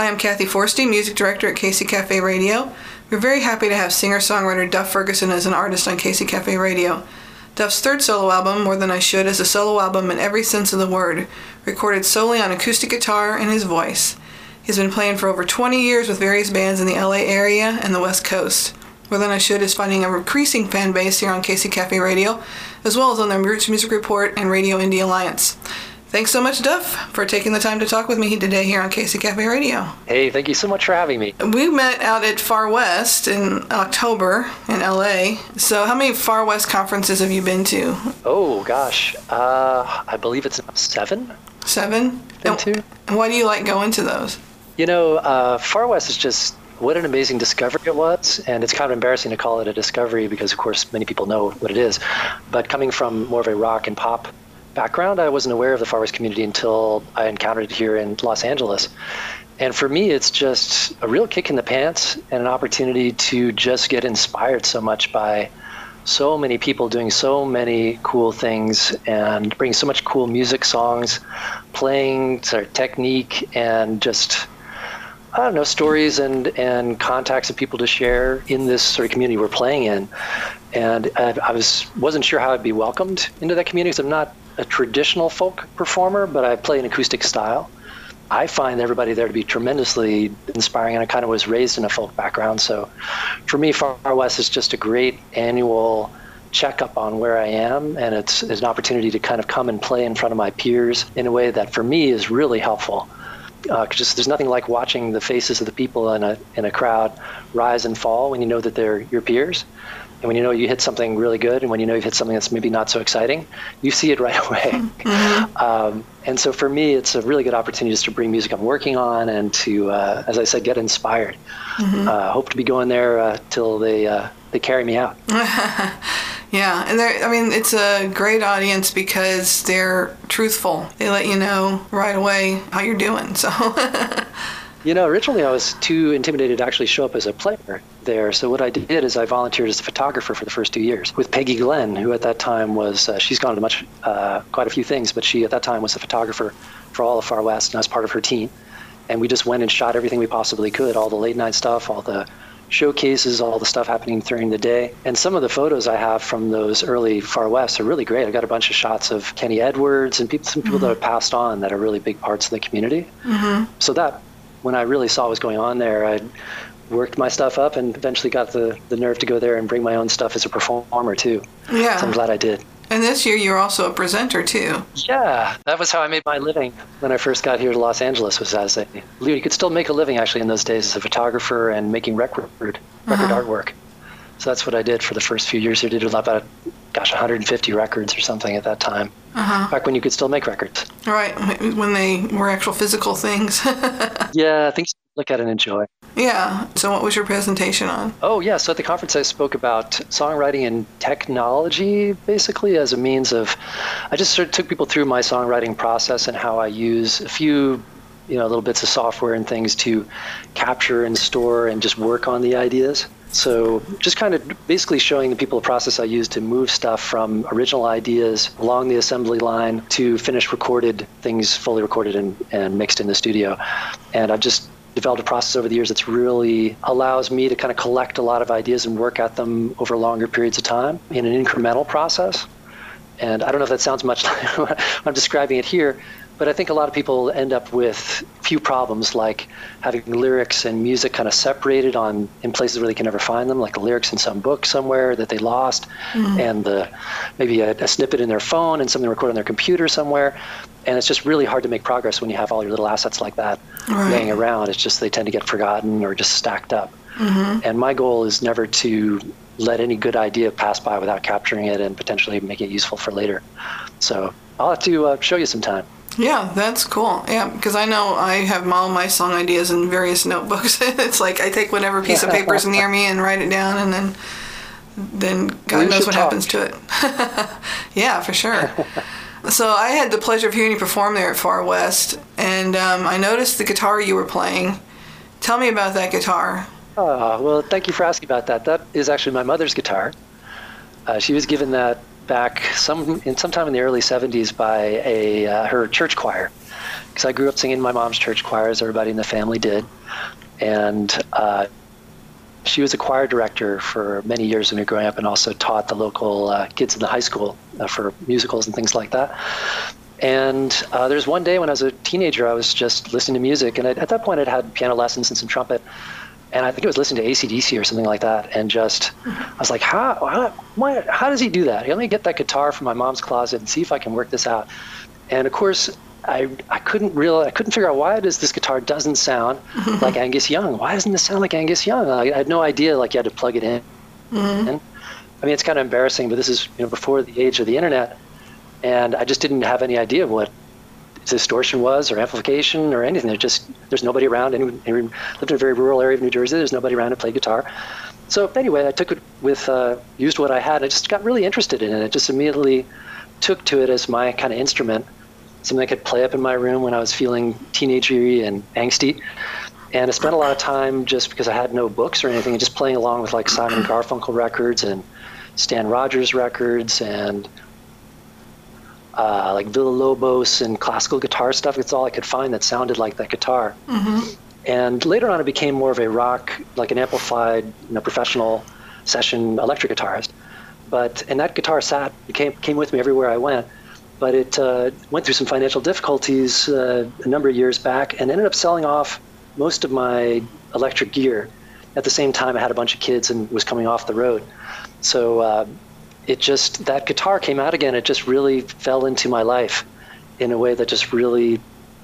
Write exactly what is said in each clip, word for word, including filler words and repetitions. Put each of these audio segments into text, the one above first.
Hi, I'm Kathy Forsty, Music Director at K C Cafe Radio. We're very happy to have singer-songwriter Duff Ferguson as an artist on K C Cafe Radio. Duff's third solo album, More Than I Should, is a solo album in every sense of the word, recorded solely on acoustic guitar and his voice. He's been playing for over twenty years with various bands in the L A area and the West Coast. More Than I Should is finding a increasing fan base here on K C Cafe Radio, as well as on the Roots Music Report and Radio Indie Alliance. Thanks so much, Duff, for taking the time to talk with me today here on K C Cafe Radio. Hey, thank you so much for having me. We met out at Far West in October in L A. So how many Far West conferences have you been to? Oh, gosh. Uh, I believe it's seven. Seven? Been to. And why do you like going to those? You know, uh, Far West is just, what an amazing discovery it was. And it's kind of embarrassing to call it a discovery because, of course, many people know what it is. But coming from more of a rock and pop background, I wasn't aware of the Far West community until I encountered it here in Los Angeles. And for me, it's just a real kick in the pants and an opportunity to just get inspired so much by so many people doing so many cool things and bringing so much cool music, songs, playing, sort of technique, and just, I don't know, stories and, and contacts of people to share in this sort of community we're playing in. And I, I was, wasn't sure how I'd be welcomed into that community because I'm not a traditional folk performer, but I play an acoustic style. I find everybody there to be tremendously inspiring, and I kind of was raised in a folk background. So for me, Far West is just a great annual checkup on where I am, and it's, it's an opportunity to kind of come and play in front of my peers in a way that for me is really helpful. Uh, just there's nothing like watching the faces of the people in a in a crowd rise and fall when you know that they're your peers. And when you know you hit something really good, and when you know you've hit something that's maybe not so exciting, you see it right away. Mm-hmm. Um, and so for me, it's a really good opportunity just to bring music I'm working on and to, uh, as I said, get inspired. Mm-hmm. Uh, hope to be going there uh, till they uh, they carry me out. Yeah, and they're, I mean, it's a great audience because they're truthful. They let you know right away how you're doing. So. You know, originally I was too intimidated to actually show up as a player there. So what I did is I volunteered as a photographer for the first two years with Peggy Glenn, who at that time was, uh, she's gone to much, uh, quite a few things, but she at that time was the photographer for all of Far West, and I was part of her team. And we just went and shot everything we possibly could, all the late night stuff, all the showcases, all the stuff happening during the day. And some of the photos I have from those early Far West are really great. I got a bunch of shots of Kenny Edwards and people, some people mm-hmm. that have passed on that are really big parts of the community. Mm-hmm. So that, when I really saw what was going on there, I worked my stuff up and eventually got the, the nerve to go there and bring my own stuff as a performer too. Yeah. So I'm glad I did. And this year you're also a presenter too. Yeah, that was how I made my living when I first got here to Los Angeles, was as a, you could still make a living actually in those days as a photographer and making record, record uh-huh. artwork. So that's what I did for the first few years. I did about, gosh, one hundred fifty records or something at that time. Uh-huh. Back when you could still make records. Right, when they were actual physical things. Yeah, things to look at and enjoy. Yeah, so what was your presentation on? Oh, yeah, so at the conference I spoke about songwriting and technology, basically, as a means of, I just sort of took people through my songwriting process and how I use a few, you know, little bits of software and things to capture and store and just work on the ideas. So just kind of basically showing the people the process I use to move stuff from original ideas along the assembly line to finished recorded things, fully recorded and, and mixed in the studio. And I've just developed a process over the years that's really allows me to kind of collect a lot of ideas and work at them over longer periods of time in an incremental process. And I don't know if that sounds much like what I'm describing it here, but I think a lot of people end up with few problems, like having lyrics and music kind of separated on in places where they can never find them, like the lyrics in some book somewhere that they lost, mm-hmm. and the maybe a, a snippet in their phone and something recorded on their computer somewhere. And it's just really hard to make progress when you have all your little assets like that right. laying around. It's just they tend to get forgotten or just stacked up. Mm-hmm. And my goal is never to let any good idea pass by without capturing it and potentially making it useful for later. So I'll have to uh, show you some time. Yeah, that's cool. Yeah, because I know I have all my song ideas in various notebooks. It's like I take whatever piece of paper is near me and write it down, and then then God we knows what talk. happens to it. Yeah, for sure. So I had the pleasure of hearing you perform there at Far West, and um, I noticed the guitar you were playing. Tell me about that guitar. Oh, well, thank you for asking about that. That is actually my mother's guitar. Uh, she was given that back some in sometime in the early seventies by a uh, her church choir, because I grew up singing in my mom's church choir, as everybody in the family did. And uh, she was a choir director for many years when we were growing up, and also taught the local uh, kids in the high school uh, for musicals and things like that. And uh, there's one day when I was a teenager, I was just listening to music, and I, at that point I'd had piano lessons and some trumpet, and I think I was listening to A C D C or something like that, and just, I was like, how, how, why, how does he do that? Let me get that guitar from my mom's closet and see if I can work this out. And of course, I I couldn't real I couldn't figure out why does this guitar doesn't sound like Angus Young? Why doesn't this sound like Angus Young? I, I had no idea like you had to plug it in. Mm-hmm. And, I mean, it's kind of embarrassing, but this is, you know, before the age of the internet, and I just didn't have any idea what distortion was or amplification or anything. There's just there's nobody around. Anyone, anyone lived in a very rural area of New Jersey. There's nobody around to play guitar. So anyway, I took it with uh, used what I had. I just got really interested in it. I just immediately took to it as my kind of instrument, something I could play up in my room when I was feeling teenagery and angsty. And I spent a lot of time, just because I had no books or anything, just playing along with like Simon and Garfunkel records and Stan Rogers records and uh, like Villa-Lobos and classical guitar stuff. It's all I could find that sounded like that guitar. Mm-hmm. And later on, it became more of a rock, like an amplified, you know, professional session electric guitarist. But and that guitar sat came came with me everywhere I went. But it uh, went through some financial difficulties uh, a number of years back, and ended up selling off most of my electric gear. At the same time, I had a bunch of kids and was coming off the road. So uh, it just, that guitar came out again. It just really fell into my life in a way that just really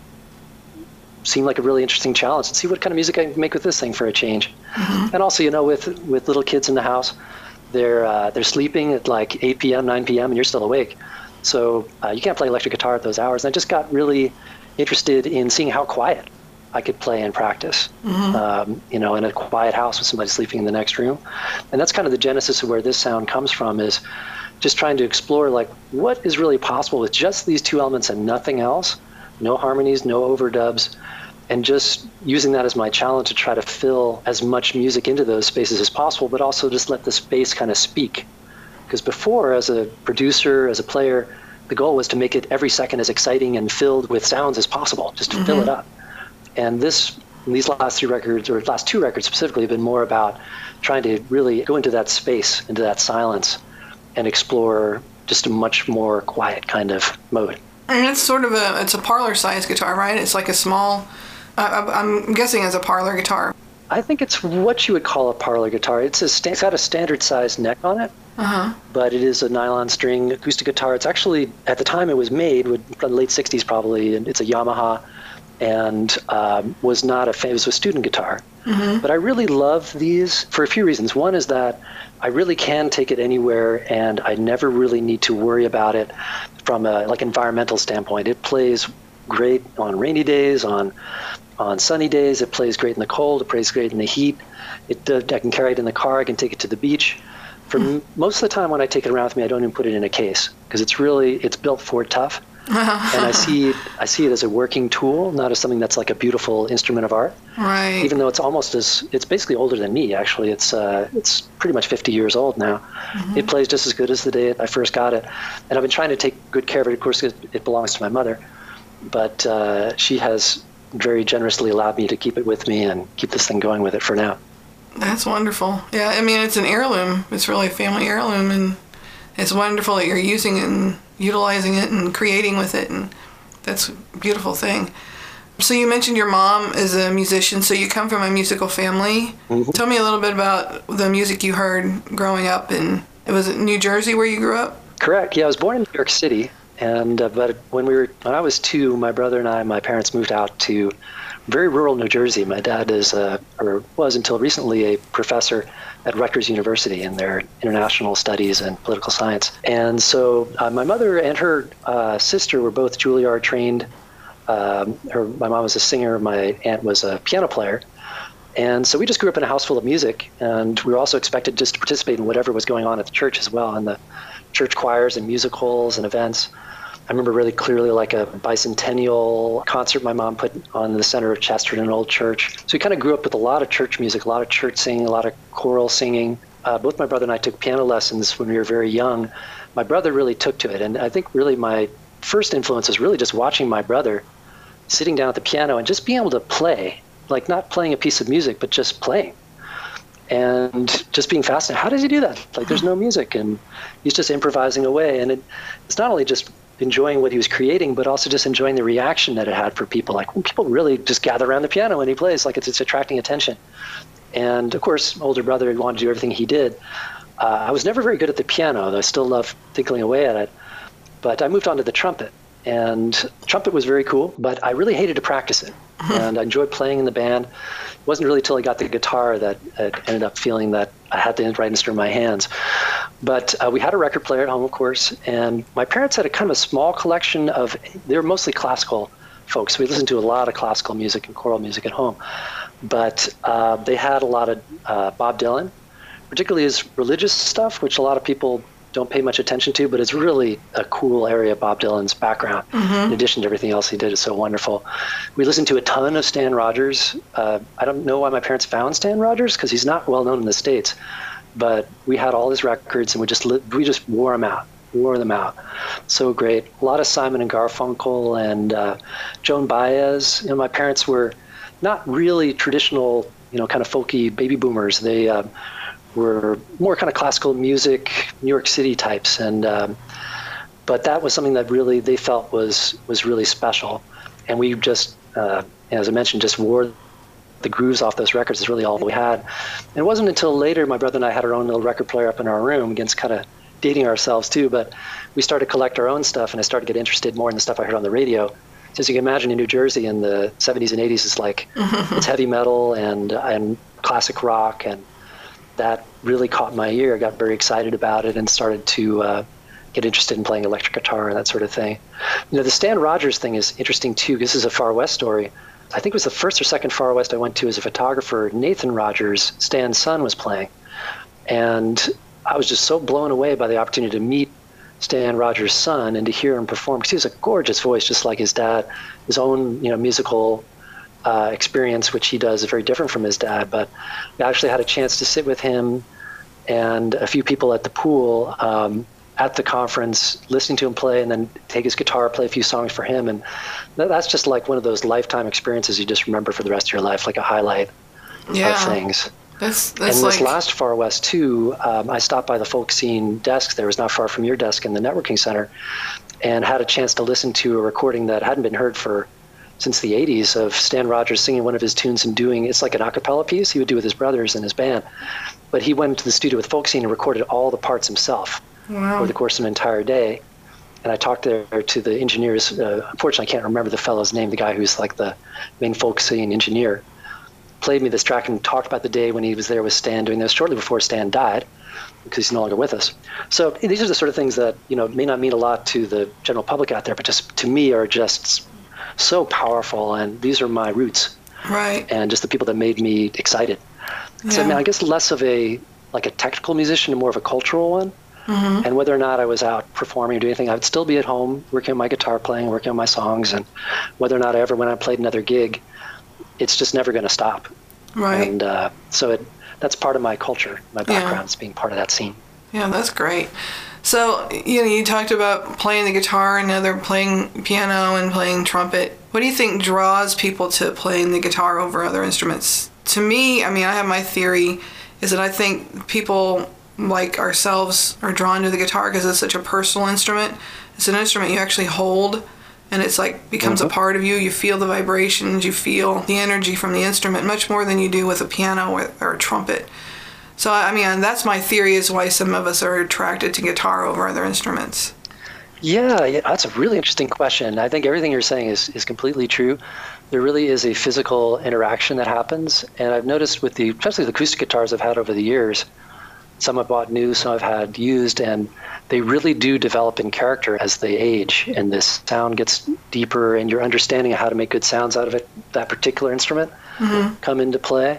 seemed like a really interesting challenge, and see what kind of music I can make with this thing for a change. Mm-hmm. And also, you know, with with little kids in the house, they're uh, they're sleeping at like eight p.m., nine p.m., and you're still awake. So uh, you can't play electric guitar at those hours. And I just got really interested in seeing how quiet I could play and practice, mm-hmm. um, you know, in a quiet house with somebody sleeping in the next room. And that's kind of the genesis of where this sound comes from, is just trying to explore, like, what is really possible with just these two elements and nothing else, no harmonies, no overdubs, and just using that as my challenge to try to fill as much music into those spaces as possible, but also just let the space kind of speak. Because before, as a producer, as a player, the goal was to make it every second as exciting and filled with sounds as possible, just to mm-hmm. fill it up. And this, these last three records, or last two records specifically, have been more about trying to really go into that space, into that silence, and explore just a much more quiet kind of mode. And it's sort of a, it's a parlor-sized guitar, right? It's like a small, uh, I'm guessing it's a parlor guitar. I think it's what you would call a parlor guitar. It's, a sta- it's got a standard-sized neck on it, uh-huh. but it is a nylon string acoustic guitar. It's actually, at the time it was made, in the late sixties probably, and it's a Yamaha, and um, was not a fan. It was a student guitar. Mm-hmm. But I really love these for a few reasons. One is that I really can take it anywhere, and I never really need to worry about it from a like environmental standpoint. It plays great on rainy days, on on sunny days. It plays great in the cold. It plays great in the heat. It uh, I can carry it in the car. I can take it to the beach. For mm-hmm. m- most of the time when I take it around with me, I don't even put it in a case, because it's really it's built for tough. And I see I see it as a working tool, not as something that's like a beautiful instrument of art. Right. Even though it's almost as it's basically older than me. Actually, it's uh, it's pretty much fifty years old now. Mm-hmm. It plays just as good as the day I first got it, and I've been trying to take good care of it. Of course, it, it belongs to my mother, but uh, she has very generously allowed me to keep it with me and keep this thing going with it for now. That's wonderful. Yeah, I mean, it's an heirloom. It's really a family heirloom, and it's wonderful that you're using it and utilizing it and creating with it, and that's a beautiful thing. So you mentioned your mom is a musician, so you come from a musical family. Mm-hmm. Tell me a little bit about the music you heard growing up. And was it New Jersey where you grew up? Correct. Yeah, I was born in New York City, and uh, but when we were when I was two, my brother and I, my parents moved out to very rural New Jersey. My dad is uh, or was until recently a professor at Rutgers University in their international studies and political science. And so uh, my mother and her uh, sister were both Juilliard trained. Um, her, my mom was a singer, my aunt was a piano player. And so we just grew up in a house full of music, and we were also expected just to participate in whatever was going on at the church as well, in the church choirs and musicals and events. I remember really clearly like a bicentennial concert my mom put on in the center of Chesterton Old Church. So we kind of grew up with a lot of church music, a lot of church singing, a lot of choral singing. Uh, both my brother and I took piano lessons when we were very young. My brother really took to it, and I think really my first influence was really just watching my brother sitting down at the piano and just being able to play, like not playing a piece of music, but just playing. And just being fascinated. How does he do that? Like, there's no music, and he's just improvising away. And it, it's not only just enjoying what he was creating, but also just enjoying the reaction that it had for people. Like, when people really just gather around the piano when he plays, like it's, it's attracting attention. And of course, my older brother wanted to do everything he did. Uh, I was never very good at the piano, though I still love tinkling away at it. But I moved on to the trumpet. And trumpet was very cool, but I really hated to practice it. And I enjoyed playing in the band. It wasn't really until I got the guitar that I ended up feeling that I had the right instrument in my hands. But uh, we had a record player at home, of course, and my parents had a kind of a small collection of, they were mostly classical folks. We listened to a lot of classical music and choral music at home. But uh, they had a lot of uh, Bob Dylan, particularly his religious stuff, which a lot of people don't pay much attention to, but it's really a cool area of Bob Dylan's background. Mm-hmm. In addition to everything else he did, is so wonderful. We listened to a ton of Stan Rogers. Uh, I don't know why my parents found Stan Rogers, because he's not well known in the States, but we had all his records and we just li- we just wore them out, wore them out. So great. A lot of Simon and Garfunkel and uh, Joan Baez. You know, my parents were not really traditional, you know, kind of folky baby boomers. They uh, were more kind of classical music, New York City types, and um, but that was something that really they felt was was really special, and we just, uh, as I mentioned, just wore the grooves off those records. Is really all we had. And it wasn't until later my brother and I had our own little record player up in our room. Against kind of dating ourselves too, but we started to collect our own stuff, and I started to get interested more in the stuff I heard on the radio. So as you can imagine, in New Jersey in the seventies and eighties, it's like it's heavy metal and and classic rock, and that really caught my ear. I got very excited about it and started to uh, get interested in playing electric guitar and that sort of thing. You know, the Stan Rogers thing is interesting too. This is a Far West story. I think it was the first or second Far West I went to as a photographer. Nathan Rogers, Stan's son, was playing. And I was just so blown away by the opportunity to meet Stan Rogers' son and to hear him perform, because he has a gorgeous voice, just like his dad. His own, you know, musical Uh, experience, which he does, is very different from his dad. But I actually had a chance to sit with him and a few people at the pool um, at the conference, listening to him play, and then take his guitar, play a few songs for him. And that, that's just like one of those lifetime experiences you just remember for the rest of your life, like a highlight yeah. of things. That's, that's and like... this last Far West too, um, I stopped by the folk scene desk. There was not far from your desk in the networking center, and had a chance to listen to a recording that hadn't been heard for since the eighties of Stan Rogers singing one of his tunes and doing, it's like an a cappella piece he would do with his brothers and his band. But he went to the studio with Folk Scene and recorded all the parts himself wow. over the course of an entire day. And I talked there to the engineers. Uh, unfortunately, I can't remember the fellow's name, the guy who's like the main Folk Scene engineer. Played me this track and talked about the day when he was there with Stan doing this shortly before Stan died, because he's no longer with us. So these are the sort of things that, you know, may not mean a lot to the general public out there, but just to me are just so powerful, and these are my roots, right? And just the people that made me excited. Yeah. So I mean, I guess less of a like a technical musician and more of a cultural one. Mm-hmm. And whether or not I was out performing or doing anything, I would still be at home working on my guitar playing, working on my songs, and whether or not I ever went out and played another gig, it's just never going to stop. Right. And uh, so it that's part of my culture, my background, yeah. is being part of that scene. Yeah, that's great. So, you know, you talked about playing the guitar, and now they're playing piano and playing trumpet. What do you think draws people to playing the guitar over other instruments? To me, I mean, I have my theory, is that I think people like ourselves are drawn to the guitar because it's such a personal instrument. It's an instrument you actually hold, and it's like becomes mm-hmm. a part of you. You feel the vibrations, you feel the energy from the instrument much more than you do with a piano or, or a trumpet. So, I mean, that's my theory, is why some of us are attracted to guitar over other instruments. Yeah, yeah, that's a really interesting question. I think everything you're saying is, is completely true. There really is a physical interaction that happens. And I've noticed with the, especially the acoustic guitars I've had over the years, some I've bought new, some I've had used, and they really do develop in character as they age. And this sound gets deeper, and your understanding of how to make good sounds out of it, that particular instrument, mm-hmm. come into play.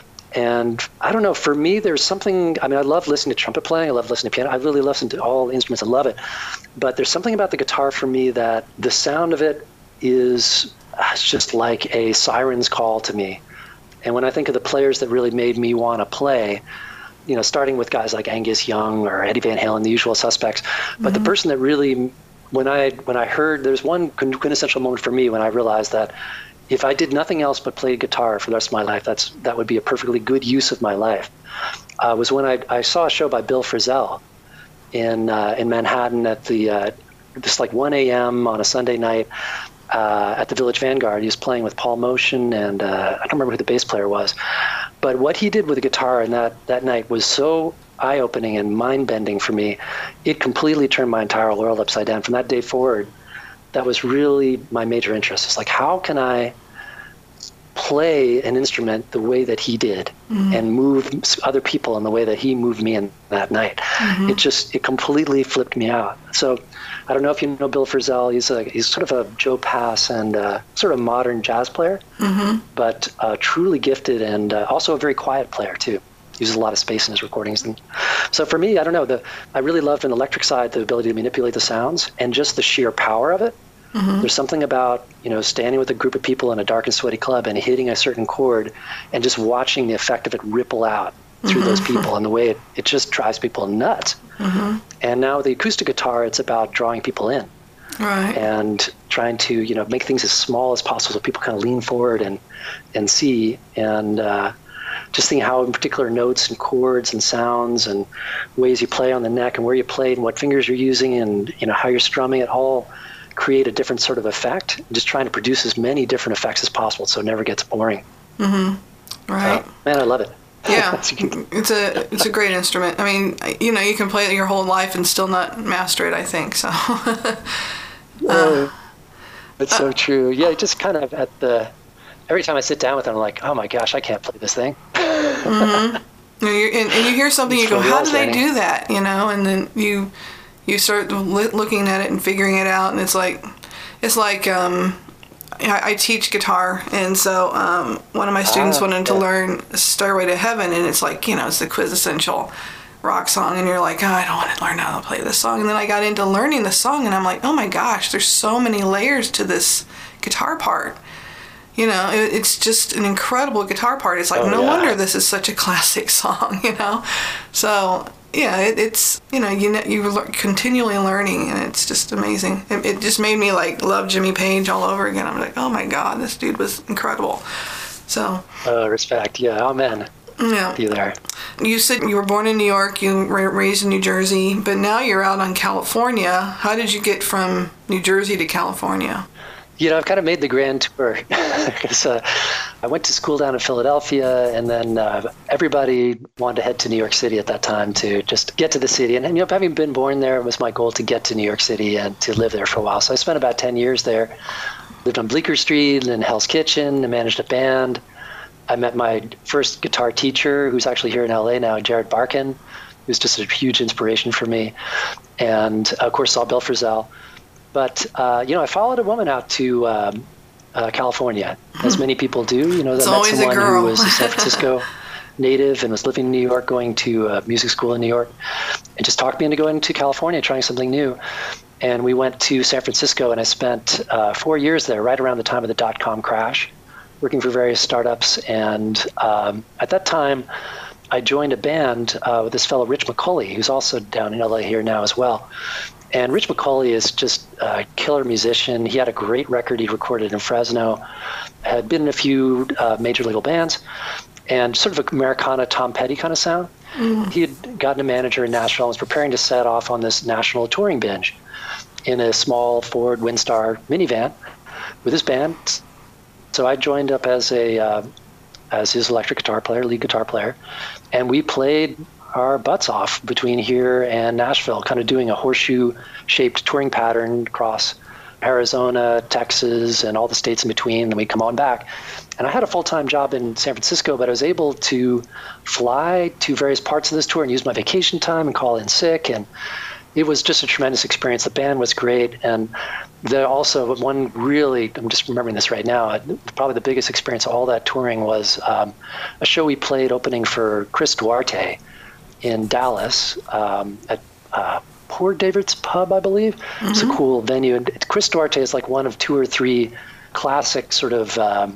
And I don't know, for me, there's something, I mean, I love listening to trumpet playing. I love listening to piano. I really listen to all instruments. I love it. But there's something about the guitar for me that the sound of it is just like a siren's call to me. And when I think of the players that really made me want to play, you know, starting with guys like Angus Young or Eddie Van Halen, the usual suspects, but mm-hmm. the person that really when I when I heard, there's one quintessential moment for me when I realized that if I did nothing else but play guitar for the rest of my life, that's that would be a perfectly good use of my life. Uh, was when I, I saw a show by Bill Frisell in uh, in Manhattan at the uh, just like one a.m. on a Sunday night uh, at the Village Vanguard. He was playing with Paul Motion, and uh, I don't remember who the bass player was, but what he did with the guitar in that that night was so eye-opening and mind-bending for me. It completely turned my entire world upside down. From that day forward, that was really my major interest. It's like, how can I play an instrument the way that he did, mm-hmm. and move other people in the way that he moved me in that night? Mm-hmm. It just, it completely flipped me out. So I don't know if you know Bill Frisell. He's a, he's sort of a Joe Pass and uh, sort of modern jazz player, mm-hmm. but uh, truly gifted, and uh, also a very quiet player too. Uses a lot of space in his recordings. And so for me, I don't know, the I really loved on the electric side the ability to manipulate the sounds and just the sheer power of it. Mm-hmm. There's something about, you know, standing with a group of people in a dark and sweaty club and hitting a certain chord and just watching the effect of it ripple out through mm-hmm. those people, and the way it, it just drives people nuts. Mm-hmm. And now with the acoustic guitar, it's about drawing people in. Right. And trying to, you know, make things as small as possible so people kind of lean forward and, and see, and uh, just thinking how in particular notes and chords and sounds and ways you play on the neck and where you play and what fingers you're using and, you know, how you're strumming it all create a different sort of effect. Just trying to produce as many different effects as possible so it never gets boring. Mm-hmm. Right. So, man, I love it. Yeah, it's a it's a great instrument. I mean, you know, you can play it your whole life and still not master it, I think. So. uh, oh, that's uh, so true. Yeah, just kind of at the... Every time I sit down with it, I'm like, oh my gosh, I can't play this thing. Mm-hmm. and, and you hear something, you go, how do they do that? You know, and then you you start looking at it and figuring it out, and it's like, it's like um, I, I teach guitar, and so um, one of my students ah, wanted to yeah. learn Stairway to Heaven, and it's like, you know, it's the quintessential rock song, and you're like, oh, I don't want to learn how to play this song. And then I got into learning the song, and I'm like, oh my gosh, there's so many layers to this guitar part. You know, it, it's just an incredible guitar part. It's like, oh, no yeah. wonder this is such a classic song, you know? So, yeah, it, it's, you know, you know, you're le- continually learning, and it's just amazing. It, it just made me, like, love Jimmy Page all over again. I'm like, oh, my God, this dude was incredible. So. Uh, respect, yeah, amen. Yeah. You there. You said you were born in New York, you were raised in New Jersey, but now you're out on California. How did you get from New Jersey to California? You know, I've kind of made the grand tour because uh, I went to school down in Philadelphia, and then uh, everybody wanted to head to New York City at that time to just get to the city. And, and, you know, having been born there, it was my goal to get to New York City and to live there for a while. So I spent about ten years there, lived on Bleecker Street and Hell's Kitchen, and managed a band. I met my first guitar teacher, who's actually here in L A now, Jared Barkin, who's just a huge inspiration for me. And, of course, saw Bill Frisell. But, uh, you know, I followed a woman out to um, uh, California, as many people do. You know, it's I met always someone a girl. who was a San Francisco native and was living in New York, going to uh, music school in New York, and just talked me into going to California, trying something new. And we went to San Francisco, and I spent uh, four years there, right around the time of the dot-com crash, working for various startups. And um, at that time, I joined a band uh, with this fellow, Rich McCulley, who's also down in L A here now as well. And Rich McCulley is just a killer musician. He had a great record he recorded in Fresno, had been in a few uh, major label bands, and sort of an Americana Tom Petty kind of sound. Mm. He had gotten a manager in Nashville and was preparing to set off on this national touring binge in a small Ford Windstar minivan with his band. So I joined up as a uh, as his electric guitar player, lead guitar player, and we played our butts off between here and Nashville, kind of doing a horseshoe-shaped touring pattern across Arizona, Texas, and all the states in between. And we'd come on back. And I had a full-time job in San Francisco, but I was able to fly to various parts of this tour and use my vacation time and call in sick. And it was just a tremendous experience. The band was great. And there also one really, I'm just remembering this right now, probably the biggest experience of all that touring was um, a show we played opening for Chris Duarte in Dallas um, at uh, Poor David's Pub, I believe. Mm-hmm. It's a cool venue. And Chris Duarte is like one of two or three classic sort of um,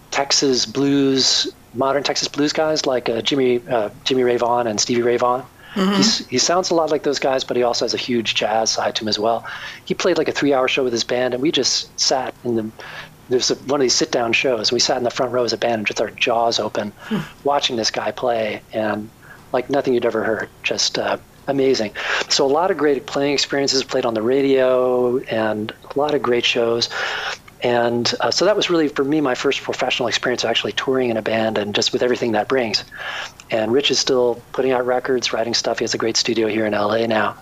Texas blues, modern Texas blues guys like uh, Jimmy uh, Jimmy Ray Vaughan and Stevie Ray Vaughan. Mm-hmm. He's, he sounds a lot like those guys, but he also has a huge jazz side to him as well. He played like a three-hour show with his band, and we just sat in the there's a, one of these sit-down shows. We sat in the front row as a band, and just our jaws open, hmm. watching this guy play, and like nothing you'd ever heard. Just uh, amazing. So a lot of great playing experiences. Played on the radio, and a lot of great shows. And uh, so that was really, for me, my first professional experience of actually touring in a band and just with everything that brings. And Rich is still putting out records, writing stuff. He has a great studio here in L A now.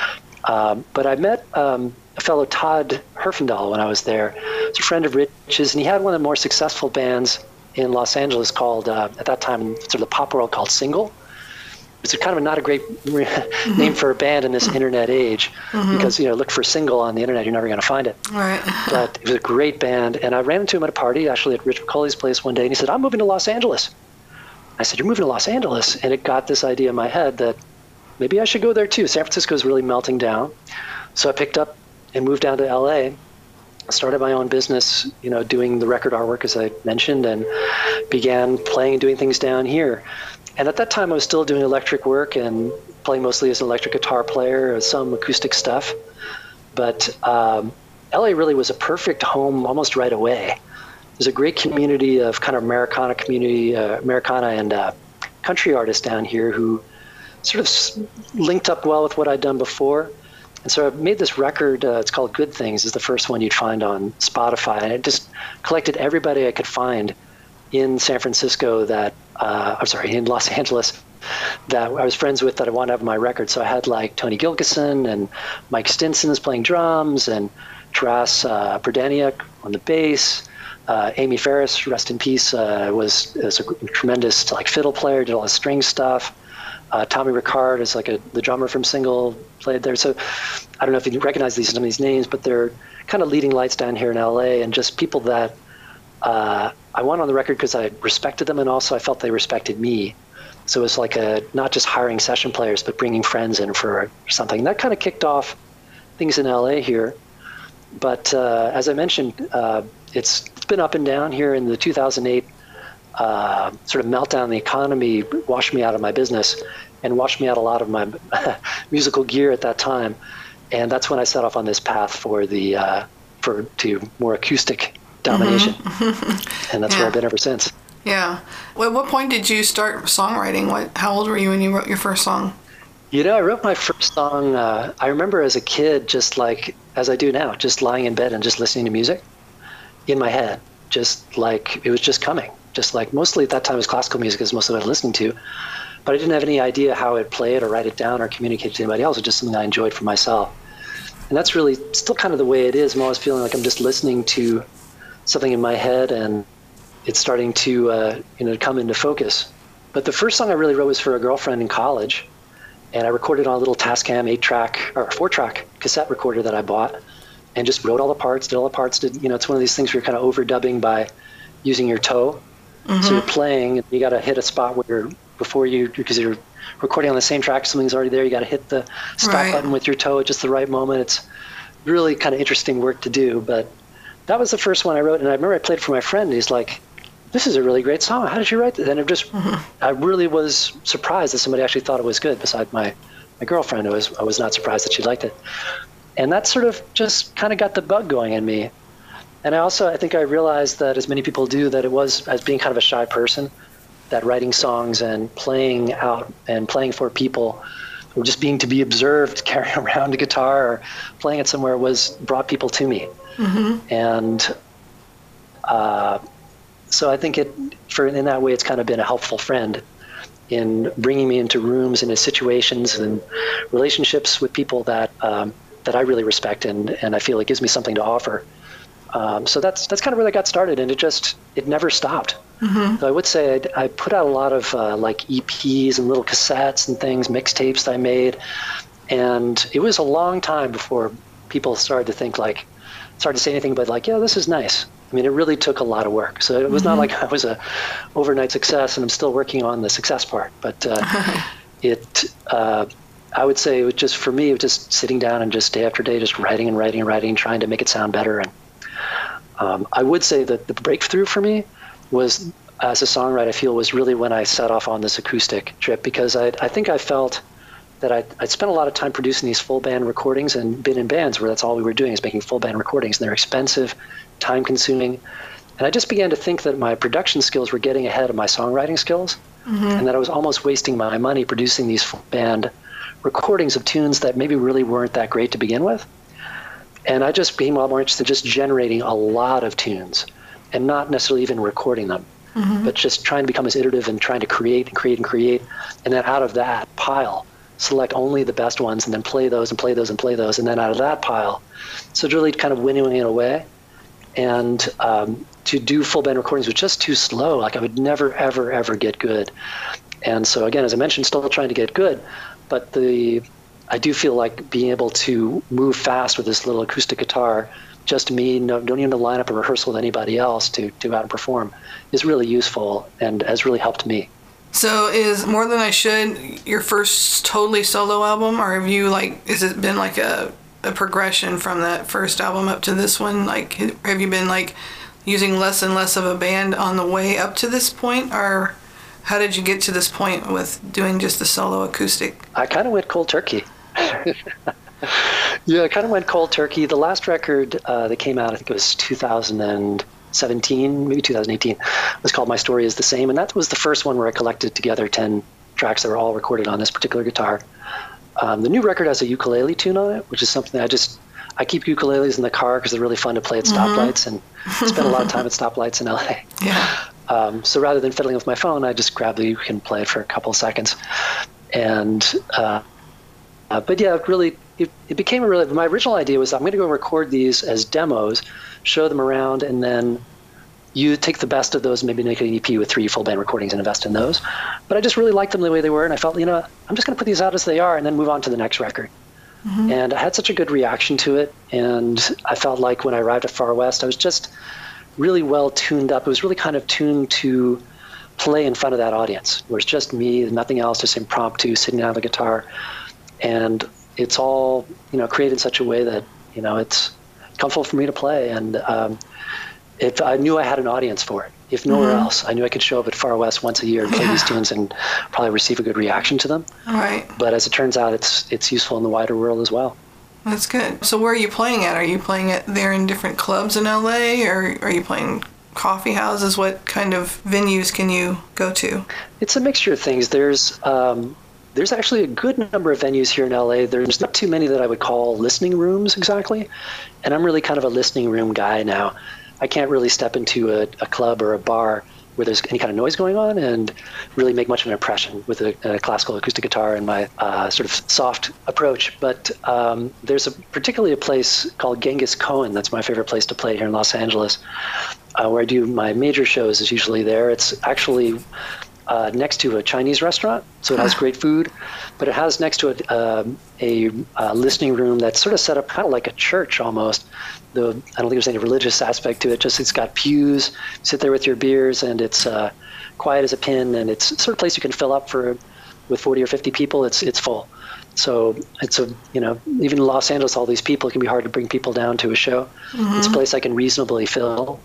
Um, but I met um, a fellow, Todd Herfindahl, when I was there. He's a friend of Rich's, and he had one of the more successful bands in Los Angeles called, uh, at that time, sort of the pop world, called Single. It's kind of not a great mm-hmm. name for a band in this internet age, mm-hmm. because, you know, look for Single on the internet, you're never going to find it. Right. But it was a great band, and I ran into him at a party, actually at Rich McCauley's place one day, and he said, "I'm moving to Los Angeles." I said, "You're moving to Los Angeles?" And it got this idea in my head that maybe I should go there too. San Francisco is really melting down. So I picked up and moved down to L A, started my own business, you know, doing the record artwork, as I mentioned, and began playing and doing things down here. And at that time, I was still doing electric work and playing mostly as an electric guitar player, some acoustic stuff. But um, L A really was a perfect home almost right away. There's a great community of kind of Americana community, uh, Americana and uh, country artists down here who sort of linked up well with what I'd done before. And so I made this record, uh, it's called Good Things. It's the first one you'd find on Spotify. And it just collected everybody I could find in San Francisco that, uh, I'm sorry, in Los Angeles, that I was friends with that I wanted to have on my record. So I had like Tony Gilkison and Mike Stinson's playing drums, and Taras uh, Berdaniuk on the bass. Uh, Amy Ferris, rest in peace, uh, was, was a tremendous like fiddle player, did all the string stuff. Uh, Tommy Ricard is like a, the drummer from Single, played there. So I don't know if you recognize these some of these names, but they're kind of leading lights down here in L A, and just people that uh, I want on the record because I respected them, and also I felt they respected me. So it was like a not just hiring session players, but bringing friends in for something. That kind of kicked off things in L A here. But uh, as I mentioned, uh, it's, it's been up and down here. In the two thousand eight uh, sort of meltdown in the economy washed me out of my business and washed me out a lot of my musical gear at that time. And that's when I set off on this path for the uh, for to more acoustic domination. Mm-hmm. And that's yeah. where I've been ever since. Yeah. Well, at what point did you start songwriting? What? How old were you when you wrote your first song? You know, I wrote my first song, uh, I remember as a kid, just like, as I do now, just lying in bed and just listening to music in my head. Just like, it was just coming. Just like, mostly at that time it was classical music is mostly what I was listening to. But I didn't have any idea how I'd play it or write it down or communicate it to anybody else. It was just something I enjoyed for myself. And that's really still kind of the way it is. I'm always feeling like I'm just listening to something in my head, and it's starting to, uh, you know, come into focus. But the first song I really wrote was for a girlfriend in college. And I recorded on a little Tascam eight-track or four-track cassette recorder that I bought, and just wrote all the parts, did all the parts. Did you know? It's one of these things where you're kind of overdubbing by using your toe. Mm-hmm. So you're playing, and you got to hit a spot where you're, before you, because you're recording on the same track, something's already there. You got to hit the stop right. button with your toe at just the right moment. It's really kind of interesting work to do. But that was the first one I wrote, and I remember I played it for my friend. And he's like, "This is a really great song. How did you write that?" And it just, mm-hmm. I really was surprised that somebody actually thought it was good. Besides my, my girlfriend, I was I was not surprised that she liked it, and that sort of just kind of got the bug going in me. And I also I think I realized that, as many people do, that it was, as being kind of a shy person, that writing songs and playing out and playing for people, or just being to be observed, carrying around a guitar or playing it somewhere, was brought people to me, mm-hmm. and. Uh, So I think it, for in that way, it's kind of been a helpful friend in bringing me into rooms and into situations and relationships with people that um, that I really respect, and, and I feel it gives me something to offer. Um, so that's that's kind of where I got started, and it just it never stopped. Mm-hmm. So I would say I, I put out a lot of uh, like E Ps and little cassettes and things, mixtapes that I made, and it was a long time before people started to think like, started to say anything but like, yeah, this is nice. I mean, it really took a lot of work. So it was mm-hmm. not like I was a overnight success, and I'm still working on the success part. But uh, it, uh, I would say, it was just for me, it was just sitting down and just day after day, just writing and writing and writing, trying to make it sound better. And um, I would say that the breakthrough for me was, as a songwriter, I feel, was really when I set off on this acoustic trip, because I, I think I felt that I'd, I'd spent a lot of time producing these full band recordings and been in bands where that's all we were doing is making full band recordings. And they're expensive, time consuming. And I just began to think that my production skills were getting ahead of my songwriting skills, mm-hmm. and that I was almost wasting my money producing these full band recordings of tunes that maybe really weren't that great to begin with. And I just became a lot more interested in just generating a lot of tunes and not necessarily even recording them, mm-hmm. but just trying to become as iterative and trying to create and create and create. And then out of that pile, select only the best ones and then play those and play those and play those. And then out of that pile, so it's really kind of winnowing it away. And um, to do full band recordings was just too slow. Like I would never, ever, ever get good. And so again, as I mentioned, still trying to get good, but the I do feel like being able to move fast with this little acoustic guitar, just me, no, don't even line up a rehearsal with anybody else to, to go out and perform, is really useful and has really helped me. So is More Than I Should your first totally solo album, or have you like, has it been like a, a progression from that first album up to this one? Like, have you been like using less and less of a band on the way up to this point, or how did you get to this point with doing just the solo acoustic? I kind of went cold turkey. Yeah, I kind of went cold turkey. The last record uh, that came out, I think it was two thousand seventeen, maybe two thousand eighteen, was called My Story Is the Same. And that was the first one where I collected together ten tracks that were all recorded on this particular guitar. Um, the new record has a ukulele tune on it, which is something I just, I keep ukuleles in the car because they're really fun to play at stoplights, mm-hmm. and spend a lot of time at stoplights in L A. Yeah. Um, so rather than fiddling with my phone, I just grab the uke and play it for a couple of seconds. And, uh, uh, but yeah, it really, it, it became a really, my original idea was I'm going to go record these as demos, show them around, and then you take the best of those, maybe make an E P with three full band recordings and invest in those. But I just really liked them the way they were, and I felt, you know, I'm just going to put these out as they are and then move on to the next record. Mm-hmm. And I had such a good reaction to it, and I felt like when I arrived at Far West, I was just really well tuned up. It was really kind of tuned to play in front of that audience, where it's just me, nothing else, just impromptu, sitting down with a guitar. And it's all, you know, created in such a way that, you know, it's comfortable for me to play. And um, if I knew I had an audience for it, if nowhere mm-hmm. else, I knew I could show up at Far West once a year and play yeah. these tunes and probably receive a good reaction to them. All right. But as it turns out, it's it's useful in the wider world as well. That's good. So where are you playing at? Are you playing it there in different clubs in L A, or are you playing coffee houses? What kind of venues can you go to? It's a mixture of things. There's um, there's actually a good number of venues here in L A. There's not too many that I would call listening rooms exactly, and I'm really kind of a listening room guy now. I can't really step into a, a club or a bar where there's any kind of noise going on and really make much of an impression with a, a classical acoustic guitar and my uh, sort of soft approach. But um, there's a particularly a place called Genghis Cohen that's my favorite place to play here in Los Angeles, uh, where I do my major shows is usually there. It's actually uh, next to a Chinese restaurant, so it has great food, but it has next to it um, a, a listening room that's sort of set up kind of like a church almost. The, I don't think there's any religious aspect to it, just it's got pews, sit there with your beers, and it's uh, quiet as a pin, and it's sort of place you can fill up for, with forty or fifty people, it's it's full. So it's a, you know, even in Los Angeles, all these people, it can be hard to bring people down to a show. Mm-hmm. It's a place I can reasonably fill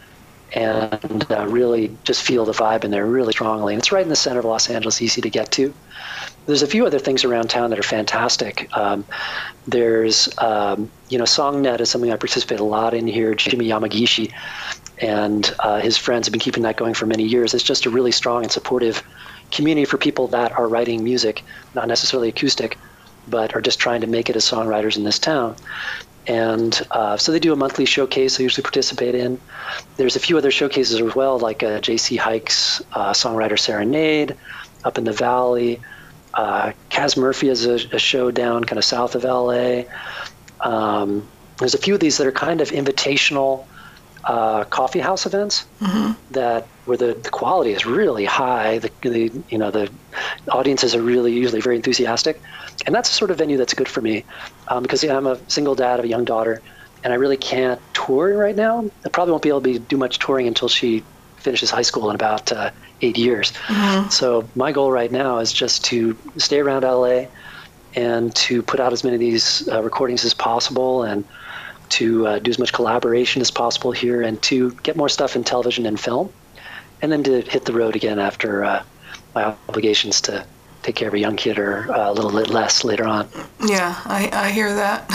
and uh, really just feel the vibe in there really strongly. And it's right in the center of Los Angeles, easy to get to. There's a few other things around town that are fantastic. Um, there's, um, you know, SongNet is something I participate a lot in here. Jimmy Yamagishi and uh, his friends have been keeping that going for many years. It's just a really strong and supportive community for people that are writing music, not necessarily acoustic, but are just trying to make it as songwriters in this town. And uh, so they do a monthly showcase I usually participate in. There's a few other showcases as well, like uh, J C Hike's uh, Songwriter Serenade up in the Valley. Uh, Kaz Murphy has a, a show down kind of south of L A. Um, there's a few of these that are kind of invitational uh, coffee house events mm-hmm. that where the, the quality is really high. The, the you know the audiences are really usually very enthusiastic, and that's a sort of venue that's good for me um, because yeah, I'm a single dad of a young daughter, and I really can't tour right now. I probably won't be able to do much touring until she finishes high school in about uh, eight years. Mm-hmm. So my goal right now is just to stay around L A and to put out as many of these uh, recordings as possible, and to uh, do as much collaboration as possible here, and to get more stuff in television and film, and then to hit the road again after uh, my obligations to take care of a young kid or uh, a little bit less later on. Yeah, I, I hear that.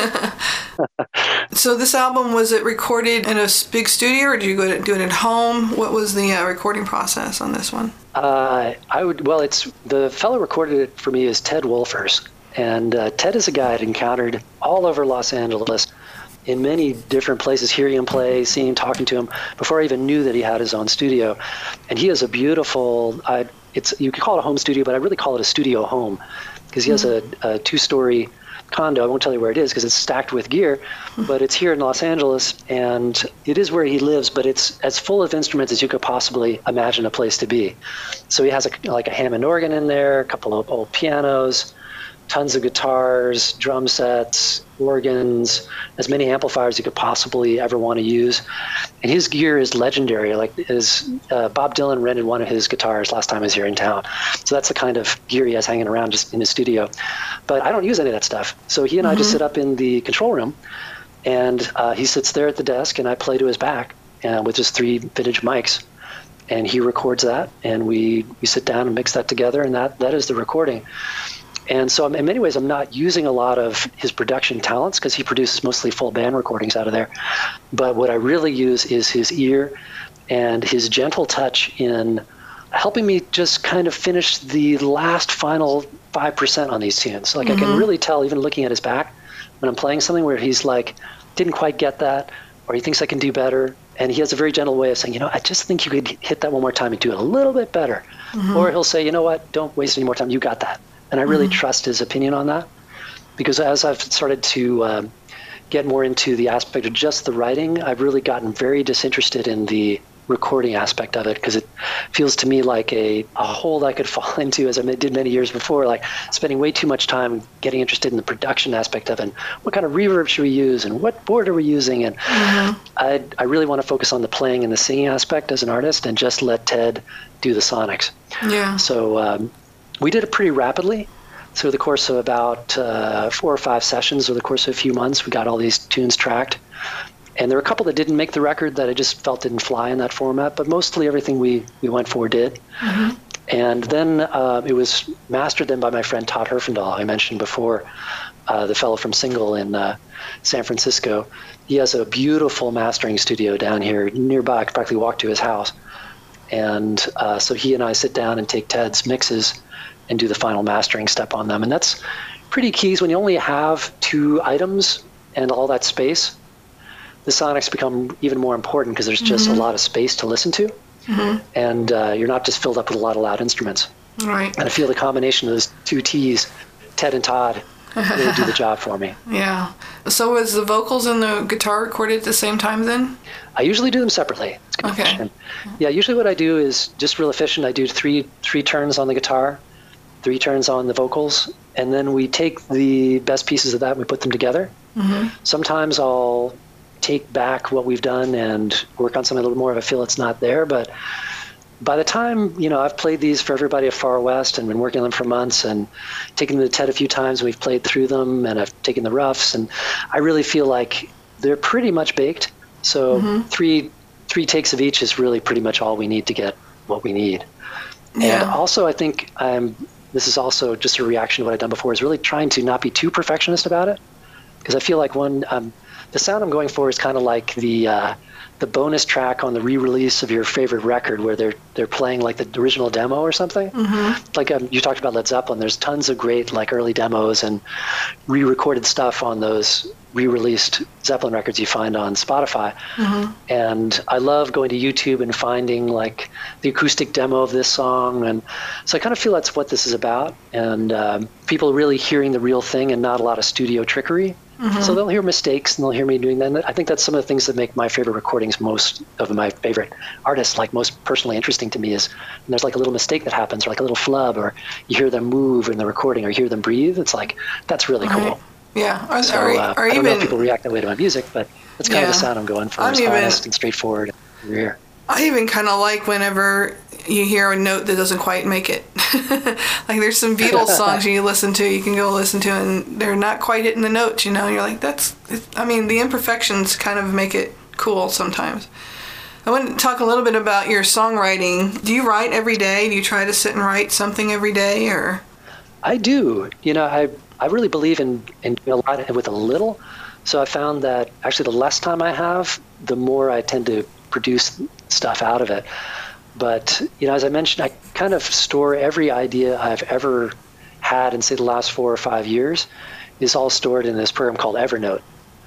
So this album, was it recorded in a big studio, or did you go to do it at home? What was the uh, recording process on this one? Uh, I would, well, it's, the fellow recorded it for me is Ted Wolfers. And uh, Ted is a guy I'd encountered all over Los Angeles in many different places, hearing him play, seeing him, talking to him, before I even knew that he had his own studio. And he has a beautiful, uh, it's you could call it a home studio, but I really call it a studio home, because he has a, a two-story condo. I won't tell you where it is because it's stacked with gear, but it's here in Los Angeles, and it is where he lives, but it's as full of instruments as you could possibly imagine a place to be. So he has a, like a Hammond organ in there, a couple of old pianos, tons of guitars, drum sets, organs, as many amplifiers you could possibly ever want to use. And his gear is legendary. Like his, uh, Bob Dylan rented one of his guitars last time I was here in town. So that's the kind of gear he has hanging around just in his studio. But I don't use any of that stuff. So he and mm-hmm. I just sit up in the control room, and uh, he sits there at the desk, and I play to his back uh, with just three vintage mics. And he records that, and we, we sit down and mix that together, and that that is the recording. And so in many ways, I'm not using a lot of his production talents because he produces mostly full band recordings out of there. But what I really use is his ear and his gentle touch in helping me just kind of finish the last final five percent on these tunes. Like mm-hmm. I can really tell, even looking at his back, when I'm playing something where he's like, didn't quite get that, or he thinks I can do better. And he has a very gentle way of saying, you know, I just think you could hit that one more time and do it a little bit better. Mm-hmm. Or he'll say, you know what, don't waste any more time. You got that. And I really mm-hmm. trust his opinion on that, because as I've started to uh, get more into the aspect of just the writing, I've really gotten very disinterested in the recording aspect of it, because it feels to me like a, a hole that I could fall into, as I did many years before, like spending way too much time getting interested in the production aspect of it. And what kind of reverb should we use, and what board are we using? And mm-hmm. I, I really want to focus on the playing and the singing aspect as an artist, and just let Ted do the sonics. Yeah. So um, we did it pretty rapidly through the course of about uh, four or five sessions. Over the course of a few months, we got all these tunes tracked. And there were a couple that didn't make the record that I just felt didn't fly in that format, but mostly everything we, we went for did. Mm-hmm. And then uh, it was mastered then by my friend Todd Herfindahl, I mentioned before, uh, the fellow from Single in uh, San Francisco. He has a beautiful mastering studio down here nearby. I could practically walk to his house. And uh, so he and I sit down and take Ted's mixes and do the final mastering step on them. And that's pretty key. When you only have two items and all that space, the sonics become even more important, because there's just mm-hmm. a lot of space to listen to. Mm-hmm. And uh, you're not just filled up with a lot of loud instruments. Right. And I feel the combination of those two T's, Ted and Todd, really do the job for me. Yeah. So was the vocals and the guitar recorded at the same time then? I usually do them separately. It's a good okay. question. Yeah, usually what I do is just real efficient. I do three three turns on the guitar, three turns on the vocals, and then we take the best pieces of that and we put them together. Mm-hmm. Sometimes I'll take back what we've done and work on something a little more if I feel it's not there. But by the time, you know, I've played these for everybody at Far West and been working on them for months, and taken them to Ted a few times, and we've played through them, and I've taken the roughs, and I really feel like they're pretty much baked. So mm-hmm. three three takes of each is really pretty much all we need to get what we need. Yeah. And also I think I'm, this is also just a reaction to what I've done before, is really trying to not be too perfectionist about it. Because I feel like when um, the sound I'm going for is kind of like the uh, the bonus track on the re-release of your favorite record, where they're they're playing like the original demo or something. Mm-hmm. Like um, you talked about Led Zeppelin. There's tons of great like early demos and re-recorded stuff on those re-released Zeppelin records you find on Spotify. Mm-hmm. And I love going to YouTube and finding like the acoustic demo of this song. And so I kind of feel that's what this is about. And um, people really hearing the real thing and not a lot of studio trickery. Mm-hmm. So they'll hear mistakes and they'll hear me doing that. And I think that's some of the things that make my favorite recordings, most of my favorite artists, like most personally interesting to me, is when there's like a little mistake that happens, or like a little flub, or you hear them move in the recording, or you hear them breathe. It's like, that's really right. cool. Yeah. Or, so, or, uh, or I don't even, know if people react that way to my music, but that's kind yeah. of the sound I'm going for. It's honest and straightforward and real. I even kind of like whenever you hear a note that doesn't quite make it. Like there's some Beatles songs you listen to, you can go listen to, and they're not quite hitting the notes, you know, and you're like, that's, I mean, the imperfections kind of make it cool sometimes. I want to talk a little bit about your songwriting. Do you write every day? Do you try to sit and write something every day, or? I do. You know, I I really believe in, in doing a lot with a little. So I found that actually the less time I have, the more I tend to produce stuff out of it. But, you know, as I mentioned, I kind of store every idea I've ever had in, say, the last four or five years is all stored in this program called Evernote.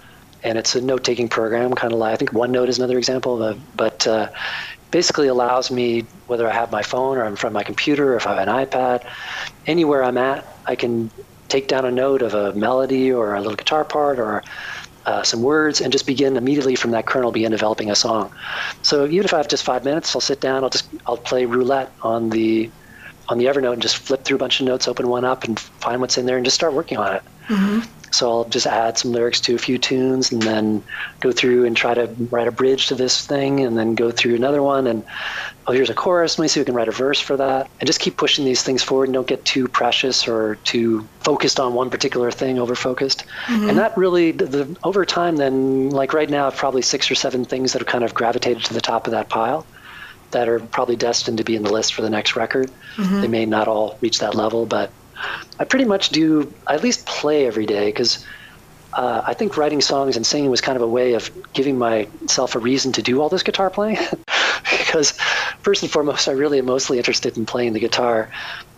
And it's a note-taking program, kind of like, I think OneNote is another example, of, but uh, basically allows me, whether I have my phone or I'm in front of my computer, or if I have an iPad, anywhere I'm at, I can take down a note of a melody or a little guitar part or uh, some words and just begin immediately from that kernel, begin developing a song. So even if I have just five minutes, I'll sit down, I'll just, I'll play roulette on the on the Evernote and just flip through a bunch of notes, open one up and find what's in there and just start working on it. Mm-hmm. So I'll just add some lyrics to a few tunes and then go through and try to write a bridge to this thing and then go through another one and, oh, here's a chorus. Let me see if we can write a verse for that. And just keep pushing these things forward and don't get too precious or too focused on one particular thing, over-focused. Mm-hmm. And that really, the, the, over time then, like right now, probably six or seven things that have kind of gravitated to the top of that pile that are probably destined to be in the list for the next record. Mm-hmm. They may not all reach that level, but I pretty much do, I at least play every day because uh, I think writing songs and singing was kind of a way of giving myself a reason to do all this guitar playing. Because first and foremost, I really am mostly interested in playing the guitar.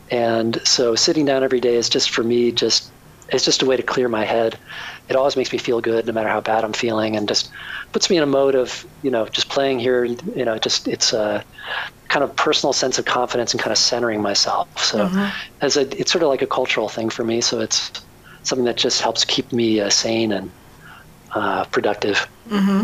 And so sitting down every day is just for me, just it's just a way to clear my head. It always makes me feel good no matter how bad I'm feeling and just puts me in a mode of, you know, just playing here, you know, just it's a kind of personal sense of confidence and kind of centering myself. So mm-hmm. as a, it's sort of like a cultural thing for me. So it's something that just helps keep me uh, sane and uh, productive. Mm-hmm.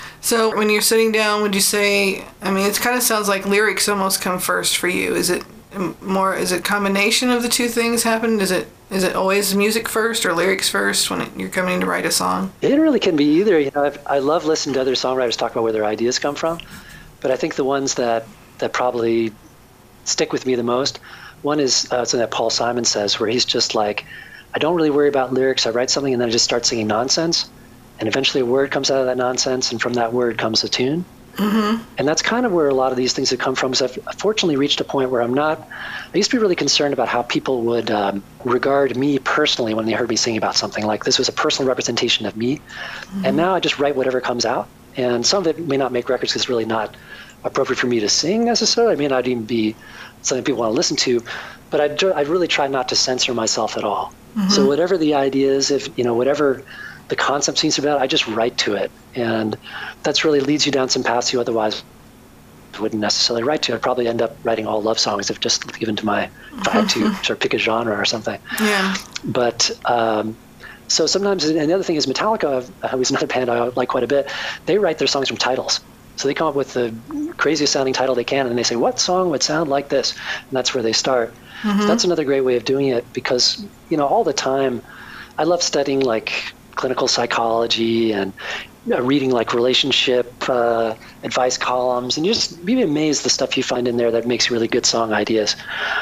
So when you're sitting down, would you say, I mean, it kind of sounds like lyrics almost come first for you. Is it more, is it a combination of the two things happen? Is it, is it always music first or lyrics first when it, you're coming to write a song? It really can be either. You know, I've, I love listening to other songwriters talk about where their ideas come from, but I think the ones that, that probably stick with me the most, one is uh, something that Paul Simon says, where he's just like, I don't really worry about lyrics. I write something and then I just start singing nonsense. And eventually a word comes out of that nonsense, and from that word comes a tune. Mm-hmm. And that's kind of where a lot of these things have come from. So I've fortunately reached a point where I'm not, I used to be really concerned about how people would um, regard me personally when they heard me singing about something. Like this was a personal representation of me. Mm-hmm. And now I just write whatever comes out. And some of it may not make records because it's really not appropriate for me to sing necessarily. It may not even be something people want to listen to. But I, I really try not to censor myself at all. Mm-hmm. So whatever the idea is, if, you know, whatever the concept seems about, I just write to it. And that's really leads you down some paths you otherwise wouldn't necessarily write to. I'd probably end up writing all love songs if just given to my, if I had to sort of pick a genre or something. Yeah. But, um, so sometimes, and the other thing is Metallica, who is another band I like quite a bit, they write their songs from titles. So they come up with the craziest sounding title they can, and they say, what song would sound like this? And that's where they start. Mm-hmm. So that's another great way of doing it because, you know, all the time, I love studying like clinical psychology and you know, reading like relationship uh, advice columns, and you just be amazed the stuff you find in there that makes really good song ideas.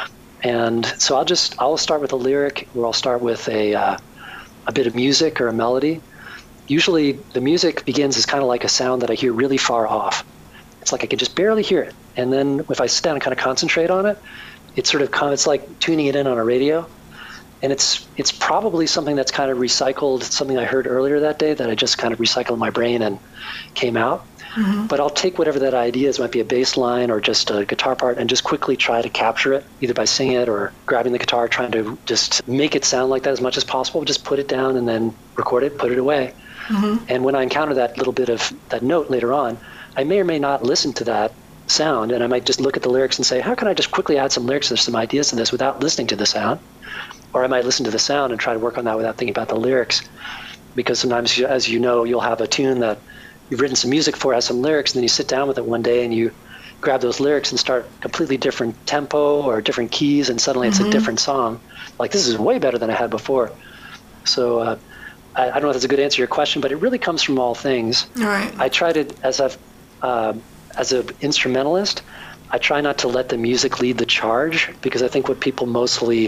And so I'll just I'll start with a lyric, or I'll start with a uh, a bit of music or a melody. Usually the music begins as kind of like a sound that I hear really far off. It's like I can just barely hear it, and then if I sit down and kind of concentrate on it, it's sort of it's like tuning it in on a radio. And it's it's probably something that's kind of recycled, something I heard earlier that day that I just kind of recycled in my brain and came out. Mm-hmm. But I'll take whatever that idea is, might be a bass line or just a guitar part, and just quickly try to capture it, either by singing it or grabbing the guitar, trying to just make it sound like that as much as possible. Just put it down and then record it, put it away. Mm-hmm. And when I encounter that little bit of that note later on, I may or may not listen to that sound, and I might just look at the lyrics and say, how can I just quickly add some lyrics or some ideas to this without listening to the sound? Or I might listen to the sound and try to work on that without thinking about the lyrics. Because sometimes, as you know, you'll have a tune that you've written some music for, has some lyrics, and then you sit down with it one day and you grab those lyrics and start completely different tempo or different keys, and suddenly mm-hmm. it's a different song. Like, this is way better than I had before. So uh, I, I don't know if that's a good answer to your question, but it really comes from all things. All right. I try to, as I've, uh, as an instrumentalist, I try not to let the music lead the charge, because I think what people mostly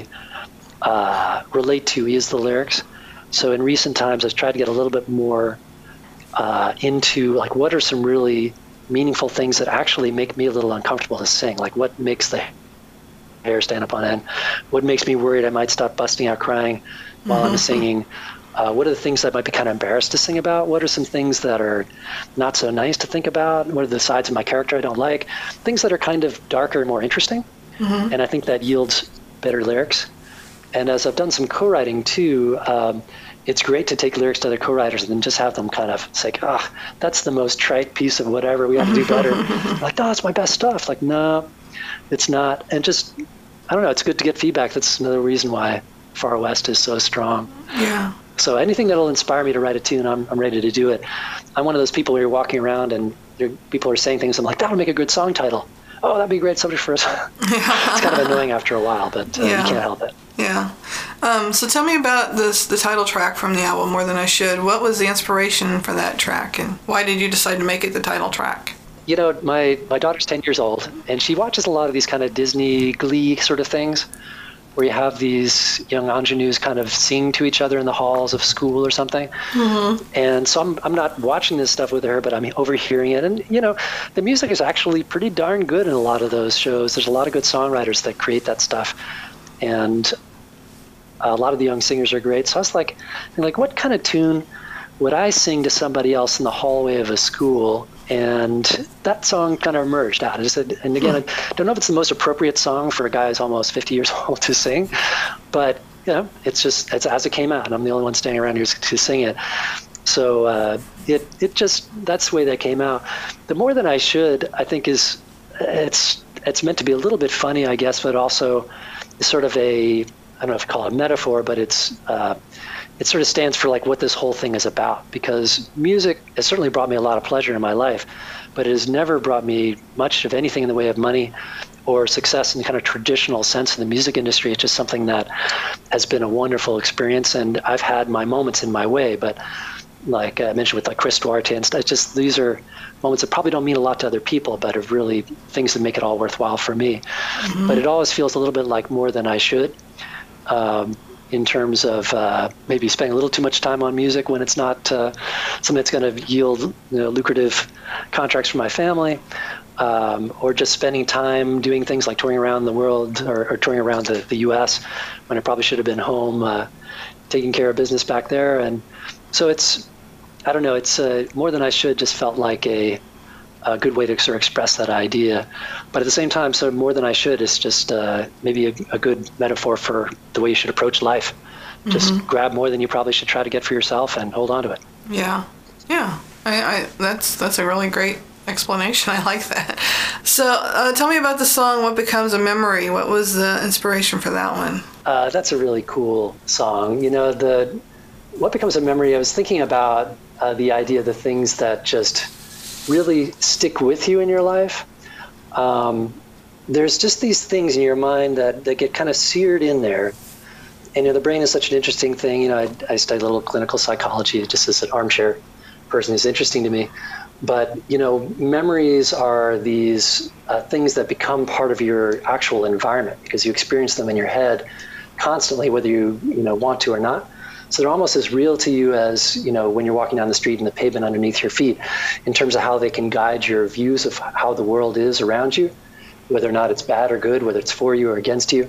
uh, relate to is the lyrics. So in recent times, I've tried to get a little bit more uh, into, like, what are some really meaningful things that actually make me a little uncomfortable to sing. Like what makes the hair stand up on end? What makes me worried I might start busting out crying while mm-hmm. I'm singing? Uh, what are the things that I might be kind of embarrassed to sing about? What are some things that are not so nice to think about? What are the sides of my character I don't like? Things that are kind of darker and more interesting. Mm-hmm. And I think that yields better lyrics. And as I've done some co-writing too, um, it's great to take lyrics to other co-writers and then just have them kind of say, ah, oh, that's the most trite piece of whatever, we have to do better. Like, no, it's my best stuff. Like, no, it's not. And just, I don't know, it's good to get feedback. That's another reason why Far West is so strong. Yeah. So anything that'll inspire me to write a tune, I'm, I'm ready to do it. I'm one of those people where you're walking around and people are saying things, I'm like, that'll make a good song title. Oh, that'd be a great subject for us. It's kind of annoying after a while, but uh, yeah. you can't help it. Yeah. Um, so tell me about this, the title track from the album, More Than I Should. What was the inspiration for that track, and why did you decide to make it the title track? You know, my, my daughter's ten years old, and she watches a lot of these kind of Disney Glee sort of things, where you have these young ingenues kind of sing to each other in the halls of school or something. Mm-hmm. And so I'm I'm not watching this stuff with her, but I'm overhearing it. And, you know, the music is actually pretty darn good in a lot of those shows. There's a lot of good songwriters that create that stuff. And a lot of the young singers are great. So I was like, like, what kind of tune would I sing to somebody else in the hallway of a school? And that song kind of emerged out. I just said, and again, I don't know if it's the most appropriate song for a guy who's almost fifty years old to sing, but you know, it's just it's as it came out, and I'm the only one standing around here to sing it. So uh, it it just that's the way that came out. The More Than I Should, I think, is it's it's meant to be a little bit funny, I guess, but also sort of a I don't know if you call it a metaphor, but it's uh, it sort of stands for like what this whole thing is about, because music has certainly brought me a lot of pleasure in my life, but it has never brought me much of anything in the way of money or success in the kind of traditional sense in the music industry. It's just something that has been a wonderful experience, and I've had my moments in my way, but like I mentioned with like Chris Duarte and stuff, it's just these are moments that probably don't mean a lot to other people, but are really things that make it all worthwhile for me. Mm-hmm. But it always feels a little bit like More Than I Should. Um, in terms of uh, maybe spending a little too much time on music when it's not uh, something that's going to yield you know, lucrative contracts for my family, um, or just spending time doing things like touring around the world or, or touring around the, the U S when I probably should have been home uh, taking care of business back there. And so it's, I don't know, it's uh, More Than I Should just felt like a a good way to sort of express that idea. But at the same time, so More Than I Should is just uh, maybe a, a good metaphor for the way you should approach life. Just mm-hmm. grab more than you probably should try to get for yourself and hold on to it. Yeah, yeah. I, I that's that's a really great explanation. I like that. So uh, tell me about the song What Becomes a Memory. What was the inspiration for that one? Uh, that's a really cool song. You know, the What Becomes a Memory, I was thinking about uh, the idea of the things that just really stick with you in your life. Um, there's just these things in your mind that, that get kind of seared in there. And you know, the brain is such an interesting thing. You know, I, I studied a little clinical psychology just as an armchair person who's interesting to me. But, you know, memories are these uh, things that become part of your actual environment because you experience them in your head constantly, whether you, you know, want to or not. So they're almost as real to you as, you know, when you're walking down the street and the pavement underneath your feet, in terms of how they can guide your views of how the world is around you, whether or not it's bad or good, whether it's for you or against you.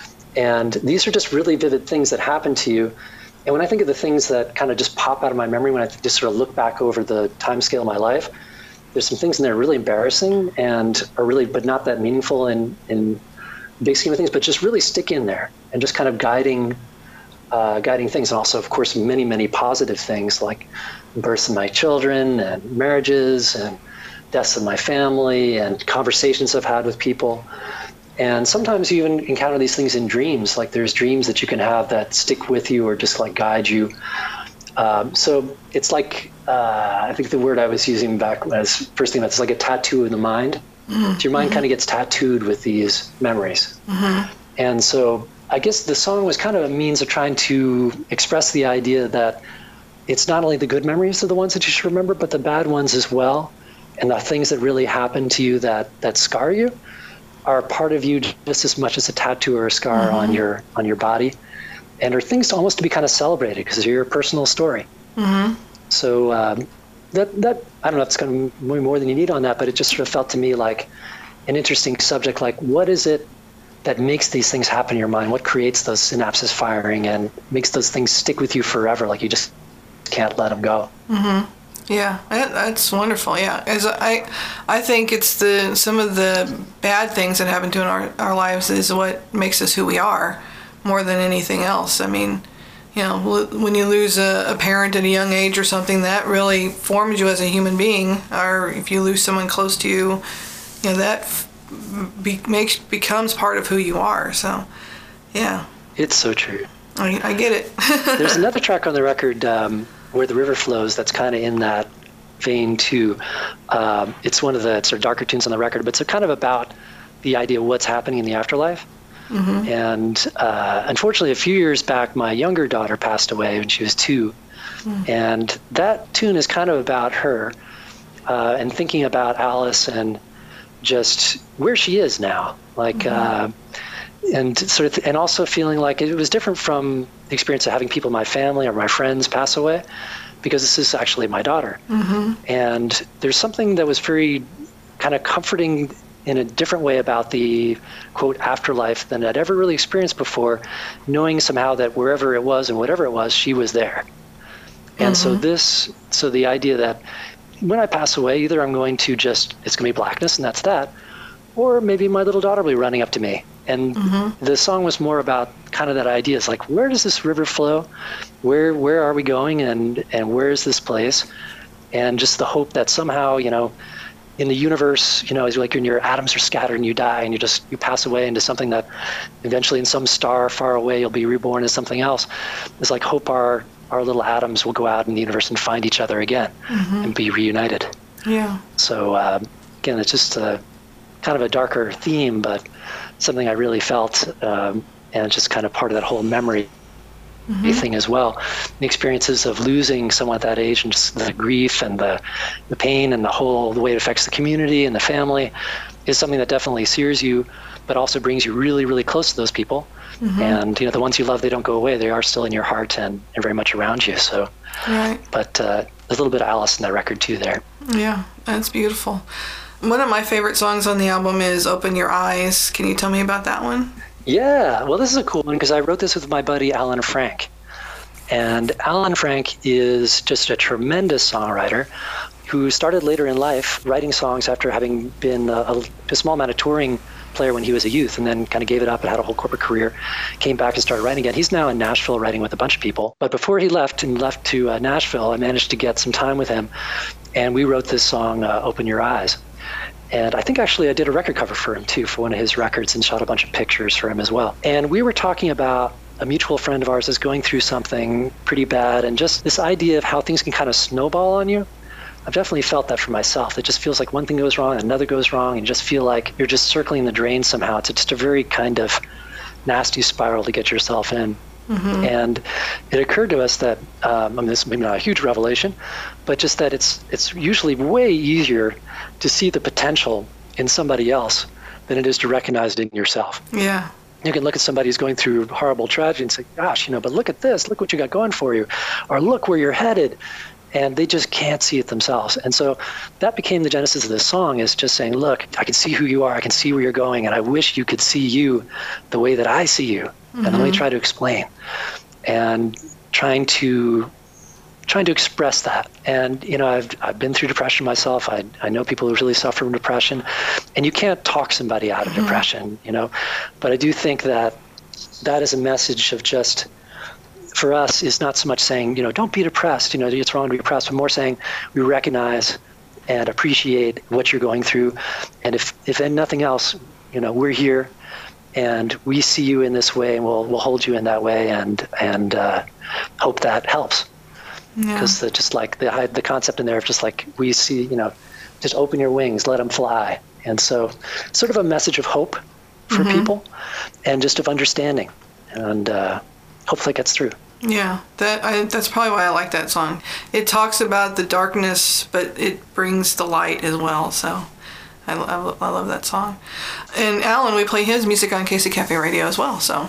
And these are just really vivid things that happen to you. And when I think of the things that kind of just pop out of my memory, when I just sort of look back over the time scale of my life, there's some things in there really embarrassing and are really, but not that meaningful in, in the big scheme of things, but just really stick in there and just kind of guiding Uh, guiding things, and also, of course, many, many positive things like births of my children and marriages and deaths of my family and conversations I've had with people. And sometimes you even encounter these things in dreams. Like there's dreams that you can have that stick with you or just like guide you. Um, so it's like, uh, I think the word I was using back when I was first thinking about it's like a tattoo in the mind. Mm-hmm. So your mind mm-hmm. kind of gets tattooed with these memories. Mm-hmm. And so I guess the song was kind of a means of trying to express the idea that it's not only the good memories are the ones that you should remember, but the bad ones as well. And the things that really happen to you that, that scar you are part of you just as much as a tattoo or a scar mm-hmm. on your on your body, and are things almost to be kind of celebrated because they're your personal story. Mm-hmm. So um, that, that I don't know if it's going to be more than you need on that, but it just sort of felt to me like an interesting subject. Like, what is it that makes these things happen in your mind? What creates those synapses firing and makes those things stick with you forever? Like you just can't let them go. Mm-hmm. Yeah, that, that's wonderful. Yeah, as I, I think it's the some of the bad things that happen to in our our lives is what makes us who we are, more than anything else. I mean, you know, when you lose a, a parent at a young age or something, that really forms you as a human being. Or if you lose someone close to you, you know, that be, makes becomes part of who you are. So, yeah. It's so true. I, I get it. There's another track on the record. Um, Where the River Flows, that's kind of in that vein too. Um, it's one of the sort of darker tunes on the record, but it's kind of about the idea of what's happening in the afterlife. Mm-hmm. And uh, unfortunately, a few years back, my younger daughter passed away when she was two. Mm. And that tune is kind of about her uh, and thinking about Alice and just where she is now. Like, mm-hmm. uh, and sort of, and also feeling like it was different from the experience of having people in my family or my friends pass away, because this is actually my daughter. Mm-hmm. And there's something that was very kind of comforting in a different way about the, quote, afterlife than I'd ever really experienced before, knowing somehow that wherever it was and whatever it was, she was there. And mm-hmm. so this, so the idea that when I pass away, either I'm going to just, it's going to be blackness and that's that, or maybe my little daughter will be running up to me. And mm-hmm. the song was more about kind of that idea. It's like, where does this river flow? Where where are we going? And, and where is this place? And just the hope that somehow, you know, in the universe, you know, as like when your atoms are scattered and you die and you just, you pass away into something that eventually in some star far away, you'll be reborn as something else. It's like hope our, our little atoms will go out in the universe and find each other again mm-hmm. and be reunited. Yeah. So uh, again, it's just a, kind of a darker theme, but something I really felt, um, and just kind of part of that whole memory mm-hmm. thing as well. The experiences of losing someone at that age and just the grief and the, the pain and the whole, the way it affects the community and the family is something that definitely sears you, but also brings you really, really close to those people. Mm-hmm. And, you know, the ones you love, they don't go away. They are still in your heart and, and very much around you. So, right. But uh, there's a little bit of Alice in that record too there. Yeah, that's beautiful. One of my favorite songs on the album is Open Your Eyes. Can you tell me about that one? Yeah, well, this is a cool one because I wrote this with my buddy Alan Frank. And Alan Frank is just a tremendous songwriter who started later in life writing songs after having been a, a small amount of touring player when he was a youth, and then kind of gave it up and had a whole corporate career, came back and started writing again. He's now in Nashville writing with a bunch of people. But before he left and left to uh, Nashville, I managed to get some time with him, and we wrote this song, uh, Open Your Eyes. And I think actually I did a record cover for him too, for one of his records, and shot a bunch of pictures for him as well. And we were talking about a mutual friend of ours is going through something pretty bad, and just this idea of how things can kind of snowball on you. I've definitely felt that for myself. It just feels like one thing goes wrong, another goes wrong, and you just feel like you're just circling the drain somehow. It's just a very kind of nasty spiral to get yourself in. Mm-hmm. And it occurred to us that, um, I mean, this is maybe not a huge revelation, but just that it's it's usually way easier to see the potential in somebody else than it is to recognize it in yourself. Yeah. You can look at somebody who's going through horrible tragedy and say, gosh, you know, but look at this, look what you got going for you, or look where you're headed. And they just can't see it themselves. And so that became the genesis of this song, is just saying, look, I can see who you are, I can see where you're going, and I wish you could see you the way that I see you. Mm-hmm. And let me try to explain. And trying to trying to express that. And, you know, I've I've been through depression myself. I I know people who really suffer from depression. And you can't talk somebody out of mm-hmm. depression, you know. But I do think that that is a message of just, for us, is not so much saying, you know, don't be depressed, you know, it's wrong to be depressed, but more saying we recognize and appreciate what you're going through. And if, if nothing else, you know, we're here and we see you in this way, and we'll we'll hold you in that way, and and uh, hope that helps. Because yeah. just like the the concept in there of just like we see, you know, just open your wings, let them fly. And so sort of a message of hope for mm-hmm. people, and just of understanding. And uh, hopefully it gets through. Yeah, that I, that's probably why I like that song. It talks about the darkness, but it brings the light as well. So I, I, I love that song. And Alan, we play his music on K C Cafe Radio as well. So.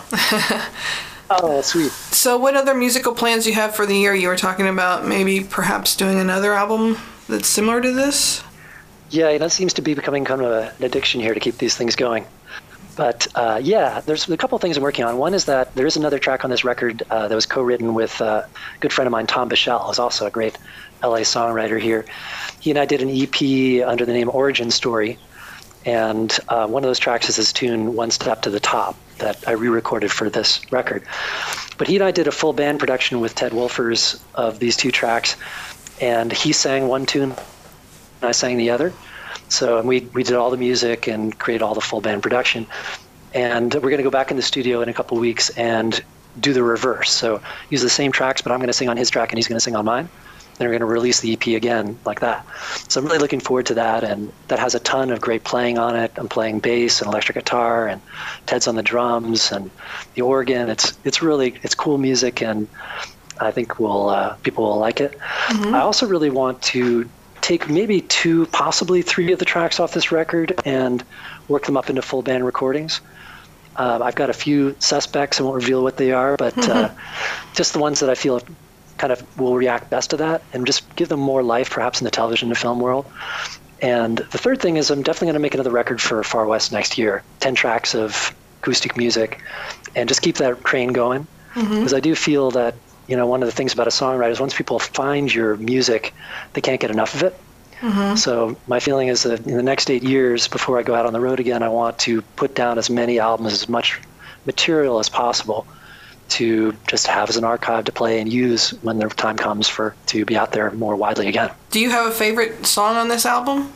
Oh, sweet. So what other musical plans do you have for the year? You were talking about maybe perhaps doing another album that's similar to this? Yeah, that seems to be becoming kind of a, an addiction here to keep these things going. But uh, yeah, there's a couple of things I'm working on. One is that there is another track on this record uh, that was co-written with uh, a good friend of mine, Tom Bichelle, who's also a great L A songwriter here. He and I did an E P under the name Origin Story, and uh, one of those tracks is his tune One Step to the Top that I re-recorded for this record. But he and I did a full band production with Ted Wolfers of these two tracks, and he sang one tune and I sang the other. So and we, we did all the music and created all the full band production. And we're going to go back in the studio in a couple weeks and do the reverse. So use the same tracks, but I'm going to sing on his track and he's going to sing on mine. Then we're going to release the E P again like that. So I'm really looking forward to that. And that has a ton of great playing on it. I'm playing bass and electric guitar, and Ted's on the drums and the organ. It's it's really, it's cool music, and I think we'll, uh, people will like it. Mm-hmm. I also really want to take maybe two, possibly three of the tracks off this record and work them up into full band recordings. Uh, I've got a few suspects. I won't reveal what they are, but mm-hmm. uh, just the ones that I feel kind of will react best to that, and just give them more life perhaps in the television and film world. And the third thing is I'm definitely going to make another record for Far West next year, ten tracks of acoustic music, and just keep that train going. Because mm-hmm. I do feel that, you know, one of the things about a songwriter is once people find your music, they can't get enough of it. Mm-hmm. So my feeling is that in the next eight years, before I go out on the road again, I want to put down as many albums, as much material as possible to just have as an archive to play and use when the time comes for to be out there more widely again. Do you have a favorite song on this album?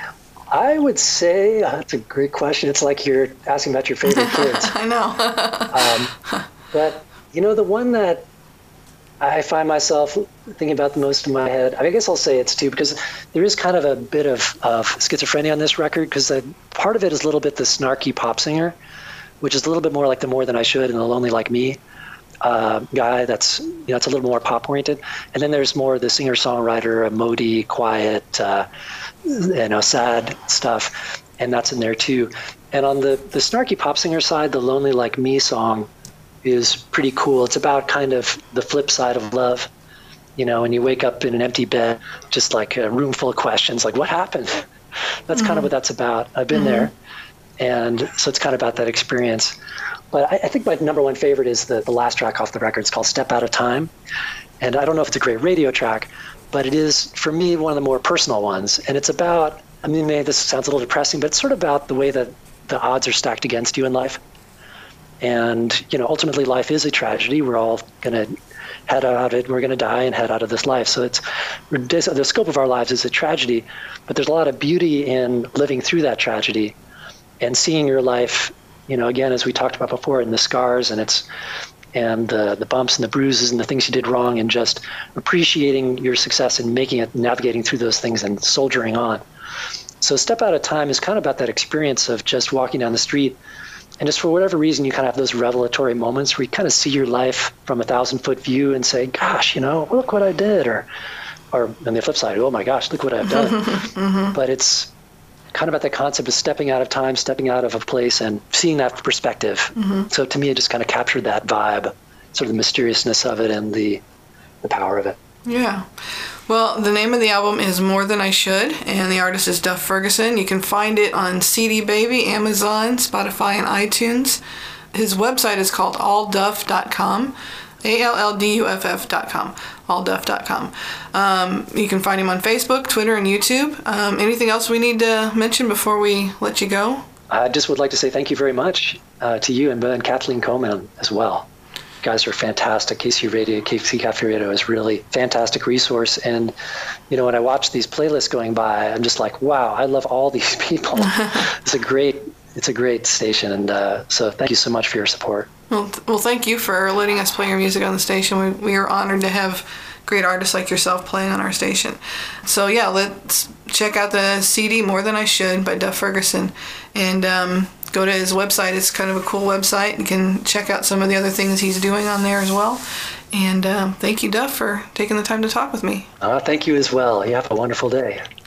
I would say, uh, that's a great question. It's like you're asking about your favorite kids. I know. um, but, you know, the one that I find myself thinking about the most in my head, I guess I'll say it's two, because there is kind of a bit of, of schizophrenia on this record, because part of it is a little bit the snarky pop singer, which is a little bit more like the More Than I Should and the Lonely Like Me uh, guy. That's, you know, it's a little more pop oriented. And then there's more the singer-songwriter, moody, quiet, uh, you know, sad stuff, and that's in there too. And on the, the snarky pop singer side, the Lonely Like Me song is pretty cool. It's about kind of the flip side of love. You know, when you wake up in an empty bed, just like a room full of questions, like what happened? That's mm-hmm. kind of what that's about. I've been mm-hmm. there. And so it's kind of about that experience. But I, I think my number one favorite is the, the last track off the record. It's called Step Out of Time. And I don't know if it's a great radio track, but it is, for me, one of the more personal ones. And it's about, I mean, maybe this sounds a little depressing, but it's sort of about the way that the odds are stacked against you in life. And, you know, ultimately life is a tragedy. We're all going to head out of it. We're going to die and head out of this life. So it's, the scope of our lives is a tragedy, but there's a lot of beauty in living through that tragedy and seeing your life, you know, again, as we talked about before, in the scars and it's, and the, the bumps and the bruises and the things you did wrong, and just appreciating your success and making it, navigating through those things and soldiering on. So Step Out of Time is kind of about that experience of just walking down the street, and just for whatever reason, you kind of have those revelatory moments where you kind of see your life from a thousand foot view and say, gosh, you know, look what I did. Or, or on the flip side, oh my gosh, look what I've done. Mm-hmm. But it's kind of about the concept of stepping out of time, stepping out of a place and seeing that perspective. Mm-hmm. So to me, it just kind of captured that vibe, sort of the mysteriousness of it and the, the power of it. Yeah. Well, the name of the album is More Than I Should, and the artist is Duff Ferguson. You can find it on C D Baby, Amazon, Spotify, and iTunes. His website is called all duff dot com, A L L D U F F dot com, all duff dot com. Um, you can find him on Facebook, Twitter, and YouTube. Um, anything else we need to mention before we let you go? I just would like to say thank you very much uh, to you and, and Kathleen Coleman as well. You guys are fantastic. K C Radio, K C Cafe Radio is really fantastic resource. And, you know, when I watch these playlists going by, I'm just like, wow, I love all these people. It's a great, it's a great station. And uh, so thank you so much for your support. Well, th- well, thank you for letting us play your music on the station. We, we are honored to have great artists like yourself playing on our station. So yeah, let's check out the C D More Than I Should by Duff Ferguson, and um, go to his website. It's kind of a cool website. You can check out some of the other things he's doing on there as well. And um, thank you, Duff, for taking the time to talk with me. Uh, thank you as well. You have a wonderful day.